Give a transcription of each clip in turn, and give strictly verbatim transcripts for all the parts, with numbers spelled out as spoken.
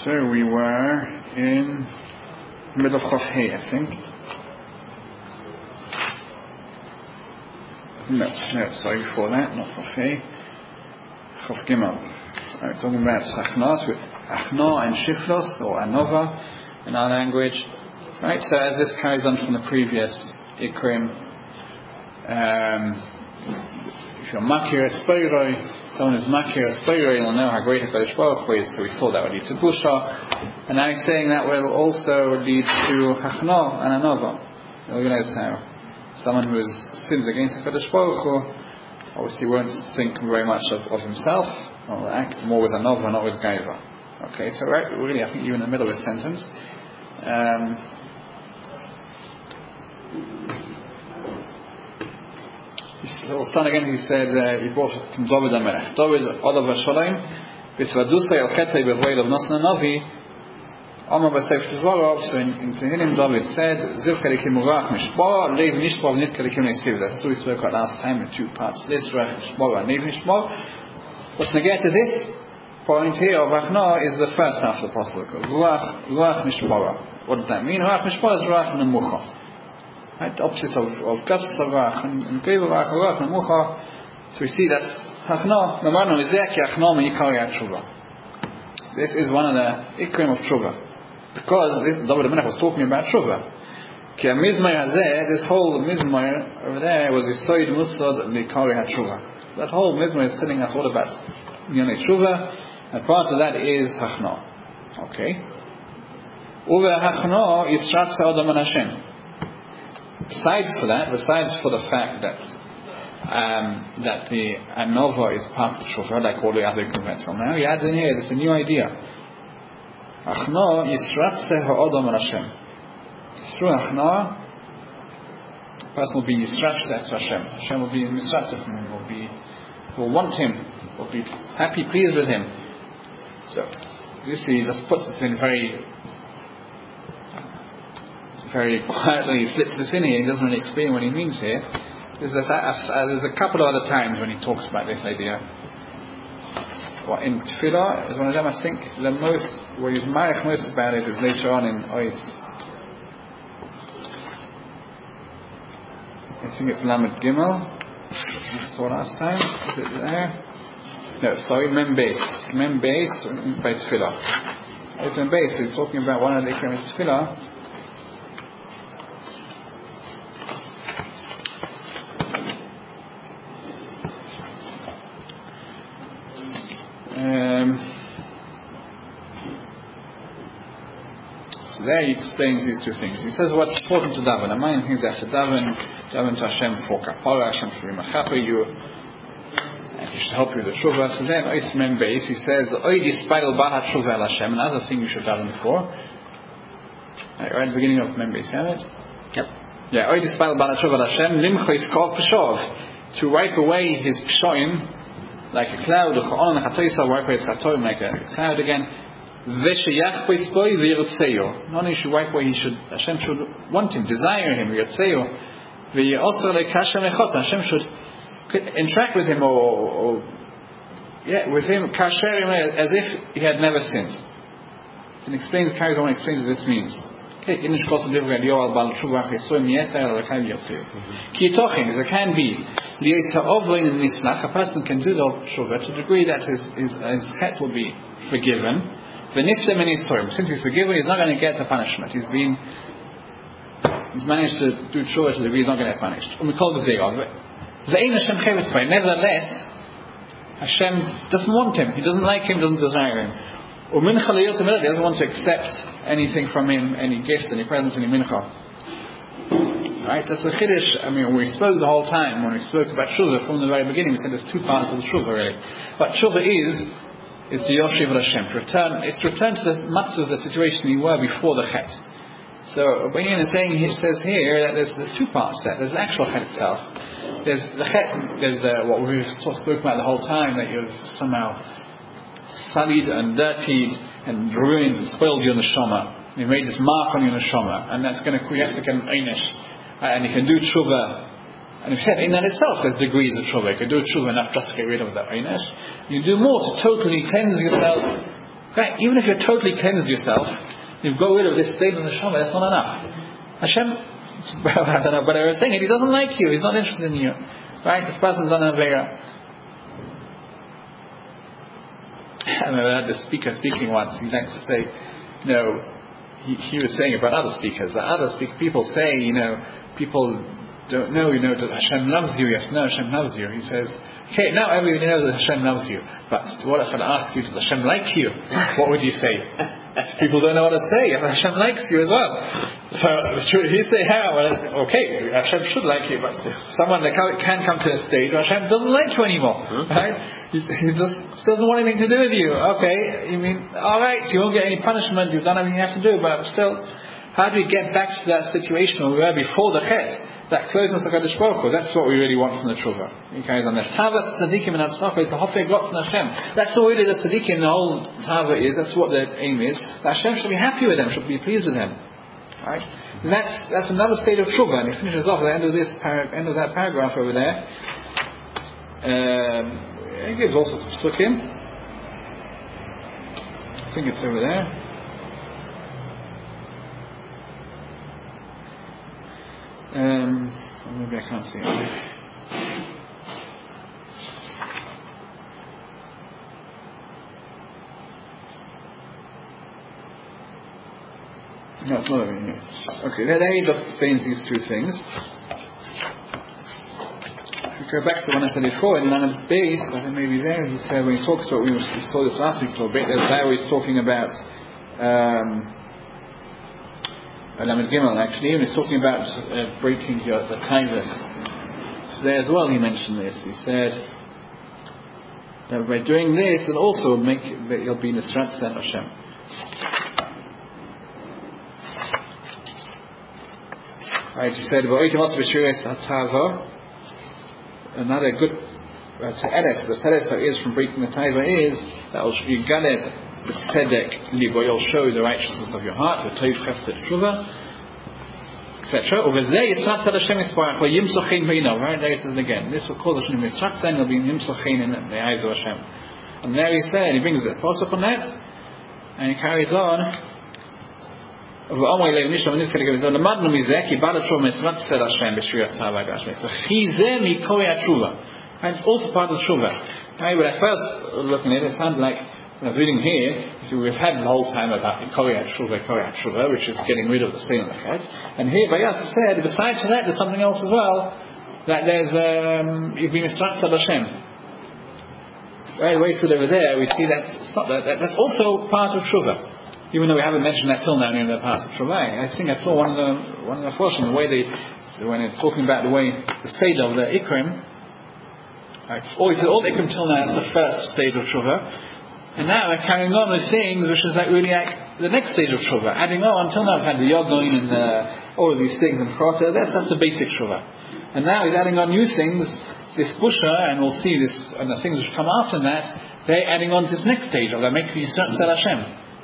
So we were in the middle of Chof Hei, I think. No, no, sorry, before that, not Chof Hei. Chof Gimel. Right, talking about Achnos with Achno and Shiflos, or Anova in our language. Right, so as this carries on from the previous Ikrim, um, if you're Makir Espeiroi, someone is Makir Espeiroi, you'll know how great HaKadosh Baruch Hu is, so we thought that would lead to Busha, and now he's saying that will also lead to Achno and Anova. You'll realize how someone who sins against HaKadosh Baruch Hu obviously won't think very much of, of himself, or act more with Anova, not with Gaiva. Okay, so right, really, I think you're in the middle of a sentence. Um, We'll start again. He said, uh, he brought from David HaMelech. David, Olav HaShalom, B'svadusay al-Chetzay b'voy of Nosna Navi, Amar b'seif Tvorov, so in, in Tehillim, David said, Ziv kelikim urach mishmor, leiv nishmor, nit kelikim neisiv. That's what we spoke about last time, the two parts, this, rach mishmor, and leiv nishmor. What's negated to this point here of Achno is the first half of the apostle. Ruach, ruach mishmor. What does that mean? Ruach mishmor is ruach nemucha. Right, the opposite of, of Gas Ravach and Geva Ravach and Mucha. So we see that's Achno, Namano Izeki Achno Meikari Tshuva. This is one of the Ikrim of Tshuva. Because David HaMelech was talking about Tshuva. Ki HaMizmai Hazeh, this whole Mizmai over there was Yisoid Musad Meikari Tshuva. That whole Mizmai is telling us all about Yonei Tshuva, and part of that is Achno. Okay. Uve Achno Yisrat Sa'odam An Hashem. Besides for that, besides for the fact that um, that the Anova is part of Tshuva, like all the other conventional, now he adds in here, there's a new idea. Achno Yisratzeh Ha'odam Al Hashem. Through Achno, the person will be Yisratzeh to Hashem. Hashem will be Yisratzeh from him, will be, will want him, will be happy, pleased with him. So, you see, just puts it in very very quietly, he slips this in here. He doesn't really explain what he means here. There's a, uh, there's a couple of other times when he talks about this idea. Well, in Tefillah is one of them. I think the most, where he's married most about it is later on in Ois. I think it's Lamed Gimel. I saw last time. Is it there? No, sorry, Mem Beis. Mem Beis by Tefillah. It's Mem Beis. He's talking about one of the Ikrim of Tefillah. There he explains these two things. He says what's important to daven. The main things after daven, daven to Hashem for kapara, Hashem should be machaper you, and He should help you with the tshuva. So then, Ois Mem Beis, he says, Oy dispayel bal tshuva el Hashem. Another thing you should daven for. Right, right at the beginning of Mem Beis, you have it? Yep. Yeah. Oy dispayel bal tshuva el Hashem limcho iskov peshov, to wipe away his pshoim like a cloud. Uchaon chatoisa, wipe away his chatoim like a cloud again. V'sheyach b'isboi v'yirtzeyo. Not only should wipe away, he should, Hashem should want him, desire him, v'yirtzeyo. V'yosar le'kashem echot. Hashem should interact with him, or, or yeah, with him, kasher him as if he had never sinned. And explains, carries on, explains what this means. Okay, Inish kosa divrei Eliyahu al bal tshuva chesoim yeter al lekayim yirtzeyo. Ki yitochen, as it can be, li'yis ha'ovrein and nislach, a person can do the tshuva to the degree that his his his chet will be forgiven. Since he's forgiven, he's not going to get a punishment. He's been, he's managed to do tshuva to the degree he's not going to get punished. Nevertheless, Hashem doesn't want him. He doesn't like him, doesn't desire him. He doesn't want to accept anything from him, any gifts, any presents, any mincha. Right? That's the chiddush. I mean, we spoke the whole time when we spoke about tshuva from the very beginning. We said there's two parts of the tshuva really. But tshuva is is to Yoshiv Hashem, to return, it's to return to the matzah of the situation we were before the Chet. So Rabbeinu is saying, he says here that there's there's two parts there. There's the actual Chet itself. There's the Chet, there's the, what we've sort of spoken about the whole time, that you've somehow sullied and dirtied and ruined and spoiled your neshama. You made this mark on your neshama, and that's going to, you have to get an einish, and you can do tshuva. And we've said in that itself there's degrees of tshuva. You can do tshuva enough just to get rid of that einish. You do more to totally cleanse yourself Right? Even if you're totally cleansed yourself, you've got rid of this state of neshama, that's not enough. Hashem, I don't know, but I was saying it, He doesn't like you, He's not interested in you. Right? This person's on a Avera. I remember I had the speaker speaking once, he liked to say, you know, he, he was saying about other speakers, that other speak, people say, you know, people don't know, you know, that Hashem loves you, you have to know Hashem loves you. He says, okay, now everybody knows that Hashem loves you, but what if I ask you, does Hashem like you? What would you say? People don't know what to say, if Hashem likes you as well. So, he say, how? Well, okay, Hashem should like you, but someone that can come to a state where Hashem doesn't like you anymore, right? He, he just doesn't want anything to do with you. Okay, you mean, alright, you won't get any punishment, you've done everything you have to do, but still, how do we get back to that situation where we were before the Chet? That closeness to HaKadosh Baruch Hu, that's what we really want from the Tshuva. He carries on there. Tavas Tzadikim and Atzlacha is the Hofei Glotz and Hashem. That's all really the Tzadikim and the whole Tava is, that's what the aim is. That Hashem should be happy with them, should be pleased with them. Right? And that's, that's another state of Tshuva, and he finishes off at the end of this par- end of that paragraph over there. Um, he gives also Psukim. I think it's over there. Um, maybe I can't see it. No, it's not over here. Okay, there, there he just explains these two things. If we go back to what I said before, in Lamed Beis, I think maybe there, he said, when he talks about, we saw this last week a little bit, there's there where he's talking about um, Lamed Gimel, actually, when he's talking about uh, breaking your, the taivas. So there as well he mentioned this. He said that by doing this, it'll also make that you'll be Nisrat Tzad Hashem. Right, he said, another good uh, Te'eres, the Te'eres that is from breaking the taiva is that you got it. The tzedek libo, you'll show the righteousness of your heart, the toiv chesed tshuva, et cetera. Over there, yitzrat tzad Hashem yisparach, or yimsochein ve'inav. Right there he says again, this will cause Hashem yitzrat tzad, and will be yimsochein in the eyes of Hashem. And there he said, he brings it pasuk on that, and he carries on. So it's also part of tshuva. When I first looking at it, it sounded like I was reading here, so we've had the whole time about Koriyat Shuvah, Koriyat Shuvah, which is getting rid of the stain on the head. And here Bayas said, besides that, there's something else as well, that there's, um, you've been Nisrat Tzad Hashem. Right away through over there, we see that's, it's not that, that, that's also part of Shuvah. Even though we haven't mentioned that till now in the part of Shuvah. I think I saw one of the, one of the first, the way they, when they're talking about the way, the state of the Ikrim, right, always, all Ikrim till now is the first stage of Shuvah. And now we're carrying on with things which is like really like the next stage of Shuvah. Adding on, until now we've had the Yogoin and uh, all of these things and Prata, that's, that's the basic Shuvah. And now he's adding on new things, this Busha, and we'll see this, and the things which come after that, they're adding on to this next stage of that making you Yisrael Hashem.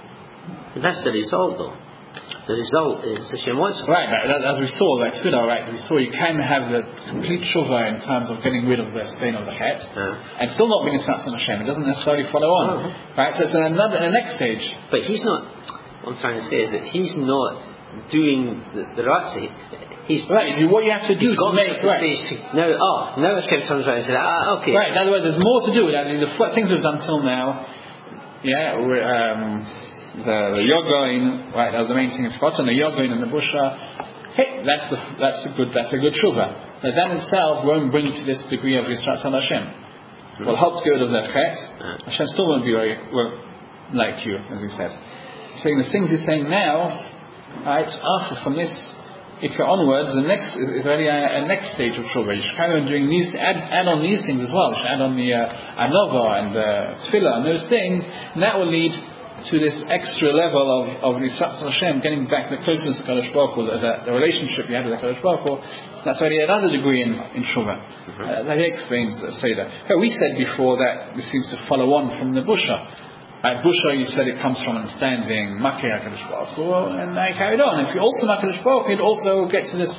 But that's the result though. The result is Hashem wants. Right, right, as we saw, like Tfilah, right, we saw you can have the complete Shuvah in terms of getting rid of the stain of the het, uh. and still not being a Satz on Hashem. It doesn't necessarily follow on. Uh-huh. Right, so it's another, in the next stage. But he's not, what I'm trying to say is that he's not doing the, the Ratzah. He's right, what you have to do to make, right. To, now, oh, now Hashem turns around and says, ah, okay. Right, in other words, there's more to do. I mean, the things we've done till now, yeah, we're, um, The, the Yogoin, right? That was the main thing. If and the Yogoin and the Busha, hey, that's the that's a good that's a good Shuvah. But that itself won't bring to this degree of Yisrat Tzad Hashem. Mm-hmm. Will help to get rid of that chet. Mm-hmm. Hashem still won't be very won't like you, as he said. He's saying the things he's saying now, right? After from this Ikra onwards, the next is already a, a next stage of Shuvah. You should carry on doing these, add, add on these things as well. You should add on the uh, Anova and the Tfilah and those things, and that will lead to this extra level of of Yisrat Hashem, getting back the closeness to Kadosh Baruch Hu, the, the, the relationship you had with Kadosh Baruch Hu. That's already another degree in in Shuvah. Mm-hmm. Uh, that he explains the Seder. But we said before that this seems to follow on from the Busha. At Busha, you said it comes from understanding Makeh HaKadosh Baruch Hu, and I carried on. If you also Makeh HaKadosh Baruch Hu, you'd also get to this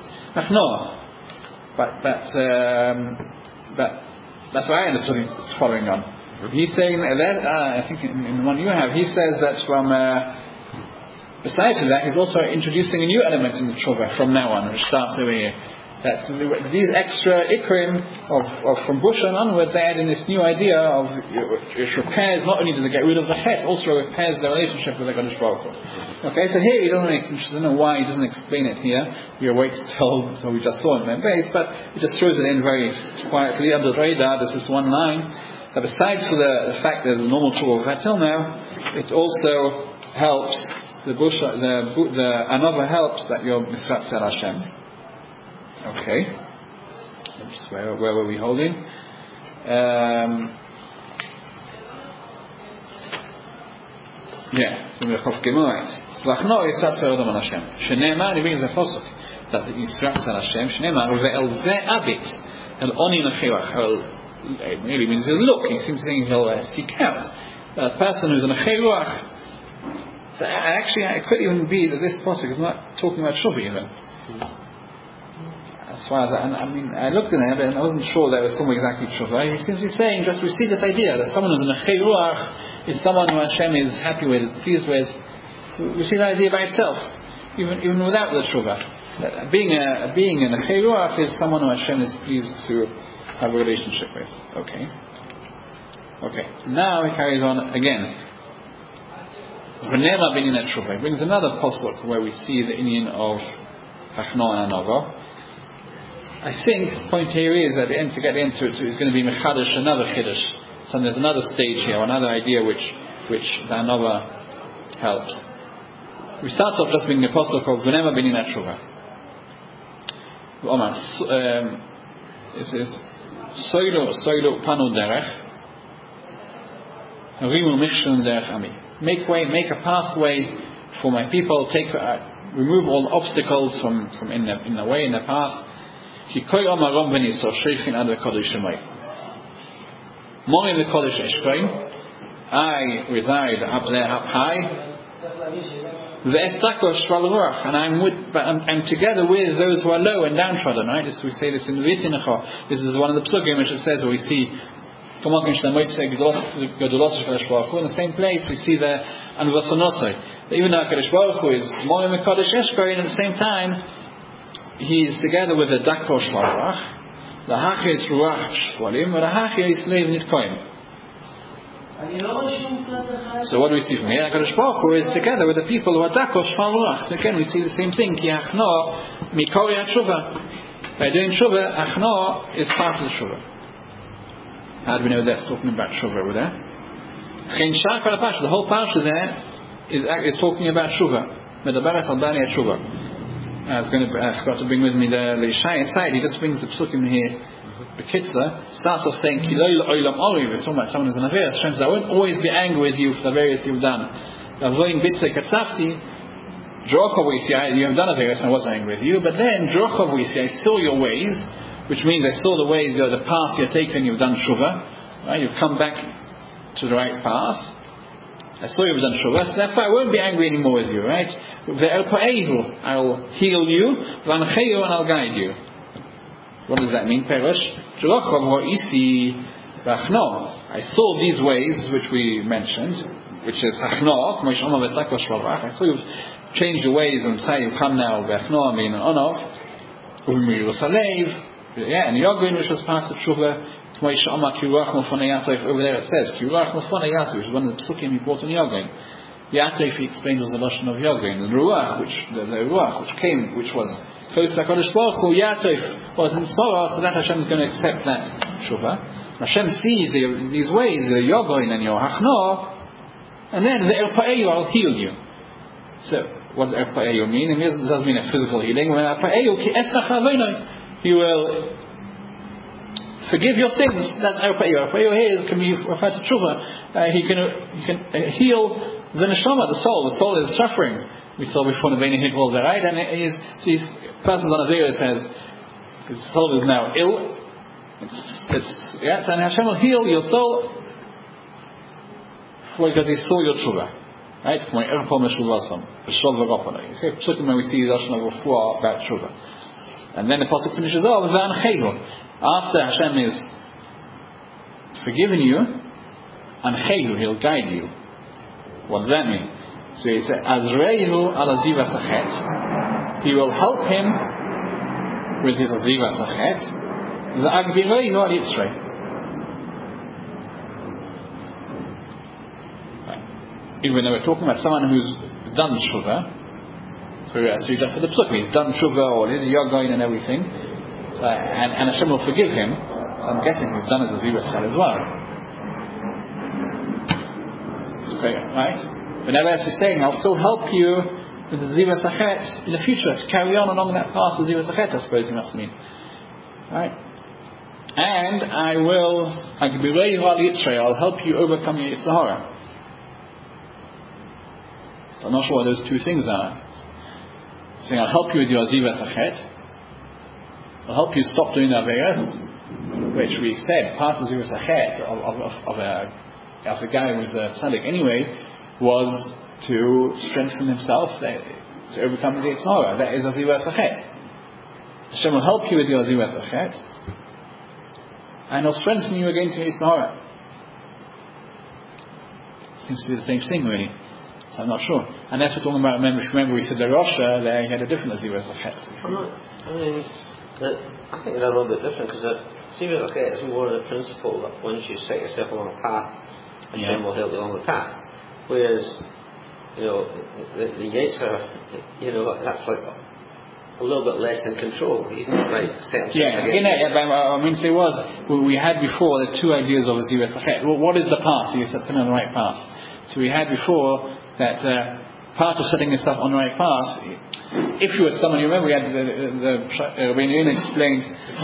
Machnoah. But but um, but that's what I understood it's following on. He's saying that, uh, I think in, in the one you have, he says that from, uh, besides that, he's also introducing a new element in the tshuva from now on, which starts over here. That these extra ikrim of, of from Bush and onwards, they add in this new idea of it repairs, not only does it get rid of the het, also repairs the relationship with the Kadosh Baruch Hu. Okay, so here he doesn't make, I don't know why he doesn't explain it here. We wait till so we just saw it in the base, but he just throws it in very quietly under the radar. This is one line. But besides for the, the fact that the normal tshuva we've had till now, it also helps the Bush, the the another helps that you're misratzal Hashem. Okay. Where, where were we holding? Um, yeah. So we're Chof Gemara. Lachno Yisratzal Adam Hashem. Shneimar, he brings a posuk that Yisratzal Hashem. Shneimar ve'el ze abit el oni nechilach. It really means he'll look. He seems saying he'll uh, seek out a person who's an achiruach. So actually, it could even be that this posuk is not talking about Shuvah even. As far as I, I mean, I looked in it and I wasn't sure that it was something exactly true. Right? He seems to be saying, just we see this idea that someone who's in a chayruach is someone who Hashem is happy with, is pleased with. So we see that idea by itself, even even without the tshuva. That being a being in a chayruach is someone who Hashem is pleased to have a relationship with. Okay. Okay. Now he carries on again. V'nema b'inyan tshuva. He brings another posuk where we see the inyan of Hachno and Anava. I think the point here is at the end, to get into it, is going to be mechadash, another chiddush. So there's another stage here, another idea which which the another helps. We start off just being the apostle called V'nema b'inyan tshuva. Omar, it says Soilo Soilo panu derech Rimu mishkan derech ami. Make way, make a pathway for my people. Take, uh, remove all obstacles from from in the in the way in the path. Ki koi amarom v'niso sheichin ad v'kodesh shemay. More in the kodesh eshkoin. I reside up there, up high. V'estako shvalruach, and I'm with, but I'm, I'm together with those who are low and downtrodden. Right? This, we say this in the V'itinecha. This is one of the psukim which it says where we see. In the same place we see the Anvasonotai. Even though Kadosh Baruch Hu is more in the Kodesh Eshkoin, at the same time he is together with the Dakosh Shvalruach, the Hachya is Ruach Shvalim, and the Hachya is Leiv Nitkoim. So what do we see from here? Kadosh Baruch Hu is together with the people who are Dakosh Shvalruach. So again we see the same thing. Ki Achno Mikori HaTshuva. By doing Tshuva, Achno is part of the Tshuva. How do we know that's talking about Shuvah over there? The whole parsha there is, is talking about Shuvah. Medaberes al bani at Shuvah. I was going to, I forgot to bring with me the Leishai inside. He just brings the psukim here. The Kitzah starts off saying, Kiloi l'olam ori. We're talking about someone who's an Averis. Hashem says, I won't always be angry with you for the various you've done. Avoin bitzei katzafti. Drochav v'yisi. You have done Averis and I wasn't angry with you. But then, Drochav v'yisi. I saw your ways. Which means I saw the way, the, the path you're taking, you've done shuvah, right? You've come back to the right path. I saw you've done shuvah, so therefore I won't be angry anymore with you, right? I'll heal you, and I'll guide you. What does that mean, Perush? I saw these ways which we mentioned, which is Hachno, I saw you've changed your ways and say you come now, V'achno, I mean, Onov, yeah, and Yogin, which was part of Tshuva, over there it says, Kiruach Mufana Yatov, which is one of the psukim he brought on Yogin. Yatov, he explained, was the Lashon of Yogin. And Ruach, which, the, the Ruach, which came, which was close to HaKadosh Baruch Hu, Yatov was in sorrow, so that Hashem is going to accept that Tshuva. Hashem sees the, these ways, the Yogin and your Hachno, and then the Erpa'eyu, I'll heal you. So, what does Erpa'eyu mean? It doesn't mean a physical healing. When Erpa'eyu, Ki Esnach Avoinoi, He will forgive your sins. That's Erpa'eyu. Erpa'eyu here can be referred to Tshuva. Uh, he can he can uh, heal the neshama, the soul. The soul is suffering. We saw before the Bnei Hikol, right? And he's these persons on Avera says his soul is now ill. It's, it's yes, and Hashem will heal your soul because he saw your Tshuva. Right? My Erpa'eyu Meshuvasam. The Shalva Gopana. Okay, particularly when we see the Lashon of Refuah about Tshuva. And then the pasuk finishes off. After Hashem is forgiven you, Anchehu, he'll guide you. What does that mean? So he said, Azreihu ala ziva sachet. He will help him with his ziva sachet. Za'agbireihu al yitzrei. Even though we're talking about someone who's done tshuva, so, uh, so he just said the psuk, he's done tshuva, or he's yogain and everything, so, and, and Hashem will forgive him. So I'm guessing he's done his ziva sachet as well. Okay, right? But nevertheless, he's saying, I'll still help you with the ziva sachet in the future to carry on along that path of ziva sachet, I suppose he must mean. Right? And I will, I can be very hard Yitzray, I'll help you overcome your Yitzhahara. So I'm not sure what those two things are. He's saying, I'll help you with your ziva sachet. I'll help you stop doing the aveiros, which we said, part of ziva sachet of, of, of, of a of the guy who was a tzaddik anyway, was to strengthen himself, to overcome the Yitzhara. That is a ziva sachet. Hashem will help you with your ziva sachet, and he'll strengthen you against the Yitzhara. Seems to be the same thing, really. So I'm not sure. And that's what we're talking about. Remember, remember we said the Rosha, there he had a different ziva sachet. I'm not, I mean, the, I think they're a little bit different, because the ziva sachet is more of the principle that once you set yourself along a path, Hashem yeah. will help you along the path. Whereas, you know, the, the Yetzer, you know, that's like a little bit less in control. He's not like set yeah, yeah, yeah, but I mean, so it was, we had before the two ideas of a ziva sachet. Well, what is the path? You said something on the right path. So we had before that uh, part of setting yourself on the right path, if you were someone, you remember we had the, the, the uh, when Ian explained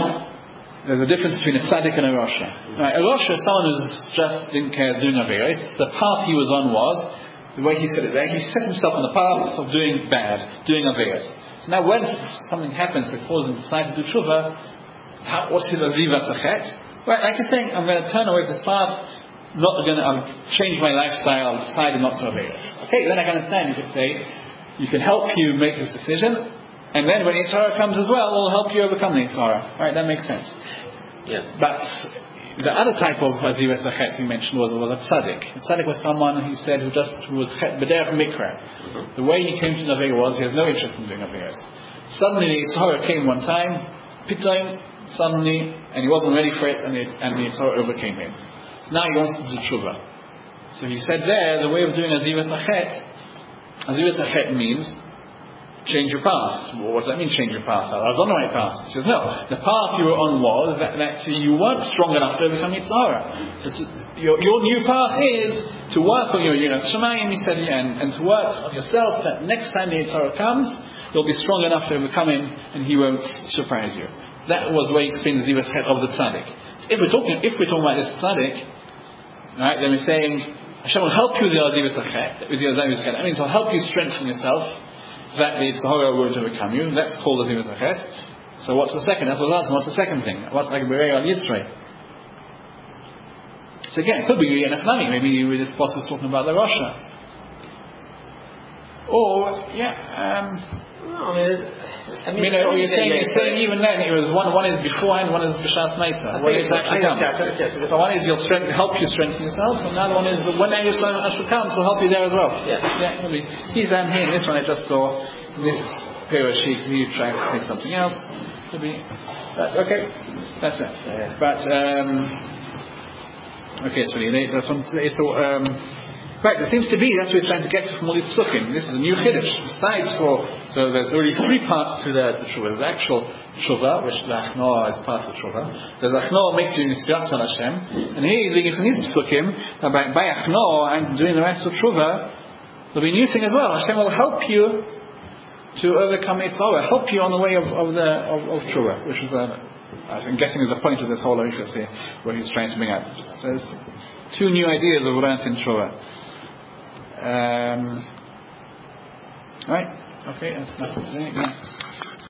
there's a difference between a tzaddik and a rasha. Right, a rasha is someone who just didn't care doing aveiros. The path he was on was, the way he said it there, he set himself on the path of doing bad, doing aveiros. So now when something happens that causes him to decide to do tshuva, how, what's his aziva sachet? Right, like he's saying, I'm going to turn away this path, not going to, I've changed my lifestyle, I've decided not to aveiros. Okay, then I can understand, you could say, you can help you make this decision, and then when Yitzhara comes as well, we'll help you overcome the Yitzhara. Right, that makes sense. Yeah. But the other type of Aziva Sachet he mentioned was, was a tzaddik. A tzaddik was someone, he said, who just who was b'derech mikra. Mm-hmm. The way he came to the Aveiros was, he has no interest in doing Aveiros. Suddenly the Yitzhara came one time, Pitaim, suddenly, and he wasn't ready for it, and the, and the Yitzhara overcame him. So now he wants to do tshuva. So he said there, the way of doing Aziva Sachet, Aziva Sachet means change your path. Well, what does that mean, change your path? I was on the right path. He says, no, the path you were on was that, that you weren't strong enough to overcome Yitzhara. So to, your, your new path is to work on your Yiras Shamayim, he said, and, and to work on yourself, that next time the Yitzhara comes, you'll be strong enough to overcome him, and he won't surprise you. That was the way he explained the Ziva Sachet of the tzaddik. If we're talking, if we're talking about this tzaddik, right, then we're saying, Hashem will help you with your Ziva Sachet, with your Ziva Sachet. That means He'll help you strengthen yourself, that the Yitzhara won't overcome you. That's called the Ziva Sachet. So what's the second? That's what I was asking. What's the second thing? What's like Berei al Yitzray? So again, it could be Yenachnami. Maybe this boss was talking about the Rasha. Or, yeah, um... No, I mean... I mean, you know, you're saying, you're saying even then, it was one, one is beforehand, one is B'Shas Meisa. One is actually comes. So one is you'll strength, help you strengthen yourself, and another one is the when your son actually comes will help you there as well. Yeah. Yeah, maybe. He's down here, this one I just saw, this pair of sheets, you try to say something else. Could be. But, okay, that's it. Yeah. But, um, okay, so that's one, so, um, right, there seems to be, that's what he's trying to get to from all these psukim. This is a new chiddush. Besides for, so there's already three parts to the, the tshuva. There's the actual tshuva, which the achnoah is part of the tshuva. There's achnoah makes you nisiyat on Hashem. And here he's looking from these psukim, by, by achnoah and doing the rest of tshuva, there'll be a new thing as well. Hashem will help you to overcome Yitzhara, help you on the way of, of the, of, of tshuva, which is, uh, I'm guessing is the point of this whole arichas here, where he's trying to bring out. So there's two new ideas of learning in tshuva. Um, right, okay, that's enough. Yeah.